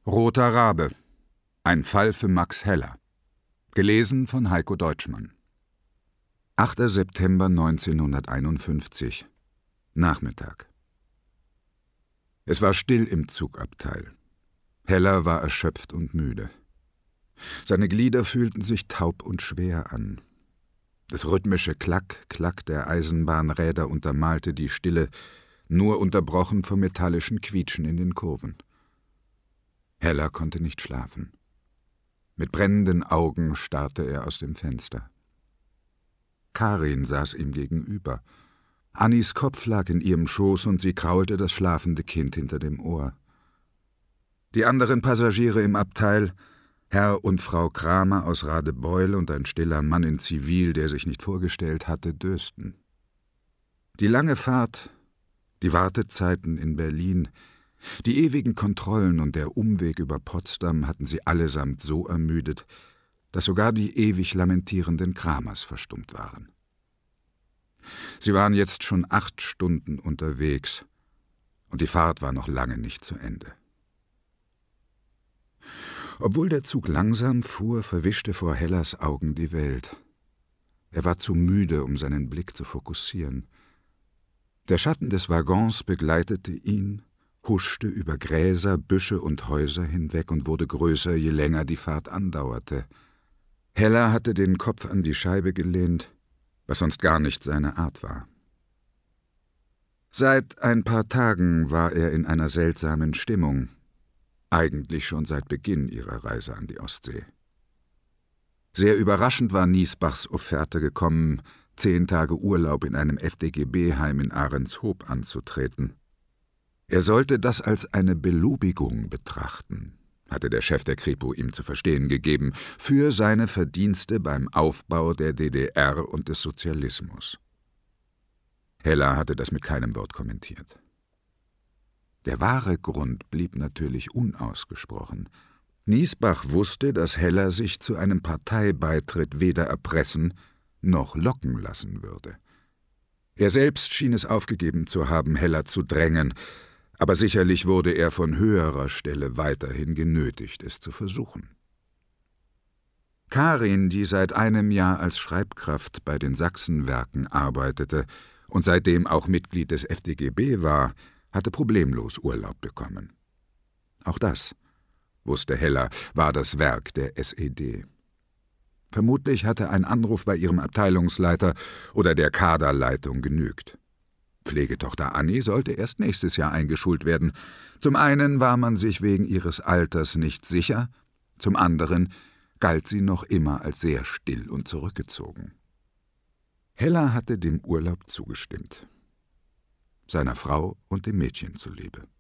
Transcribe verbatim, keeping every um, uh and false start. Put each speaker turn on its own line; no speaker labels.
Roter Rabe. Ein Fall für Max Heller. Gelesen von Heiko Deutschmann. achter September neunzehnhunderteinundfünfzig. Nachmittag. Es war still im Zugabteil. Heller war erschöpft und müde. Seine Glieder fühlten sich taub und schwer an. Das rhythmische Klack, Klack der Eisenbahnräder untermalte die Stille, nur unterbrochen vom metallischen Quietschen in den Kurven. Heller konnte nicht schlafen. Mit brennenden Augen starrte er aus dem Fenster. Karin saß ihm gegenüber. Annis Kopf lag in ihrem Schoß und sie kraulte das schlafende Kind hinter dem Ohr. Die anderen Passagiere im Abteil, Herr und Frau Kramer aus Radebeul und ein stiller Mann in Zivil, der sich nicht vorgestellt hatte, dösten. Die lange Fahrt, die Wartezeiten in Berlin, die ewigen Kontrollen und der Umweg über Potsdam hatten sie allesamt so ermüdet, dass sogar die ewig lamentierenden Kramers verstummt waren. Sie waren jetzt schon acht Stunden unterwegs, und die Fahrt war noch lange nicht zu Ende. Obwohl der Zug langsam fuhr, verwischte vor Hellers Augen die Welt. Er war zu müde, um seinen Blick zu fokussieren. Der Schatten des Waggons begleitete ihn, huschte über Gräser, Büsche und Häuser hinweg und wurde größer, je länger die Fahrt andauerte. Heller hatte den Kopf an die Scheibe gelehnt, was sonst gar nicht seine Art war. Seit ein paar Tagen war er in einer seltsamen Stimmung, eigentlich schon seit Beginn ihrer Reise an die Ostsee. Sehr überraschend war Niesbachs Offerte gekommen, zehn Tage Urlaub in einem F D G B-Heim in Ahrenshoop anzutreten. Er sollte das als eine Belobigung betrachten, hatte der Chef der Kripo ihm zu verstehen gegeben, für seine Verdienste beim Aufbau der D D R und des Sozialismus. Heller hatte das mit keinem Wort kommentiert. Der wahre Grund blieb natürlich unausgesprochen. Niesbach wusste, dass Heller sich zu einem Parteibeitritt weder erpressen noch locken lassen würde. Er selbst schien es aufgegeben zu haben, Heller zu drängen, aber sicherlich wurde er von höherer Stelle weiterhin genötigt, es zu versuchen. Karin, die seit einem Jahr als Schreibkraft bei den Sachsenwerken arbeitete und seitdem auch Mitglied des F D G B war, hatte problemlos Urlaub bekommen. Auch das, wusste Heller, war das Werk der S E D. Vermutlich hatte ein Anruf bei ihrem Abteilungsleiter oder der Kaderleitung genügt. Pflegetochter Anni sollte erst nächstes Jahr eingeschult werden. Zum einen war man sich wegen ihres Alters nicht sicher, zum anderen galt sie noch immer als sehr still und zurückgezogen. Heller hatte dem Urlaub zugestimmt, seiner Frau und dem Mädchen zuliebe.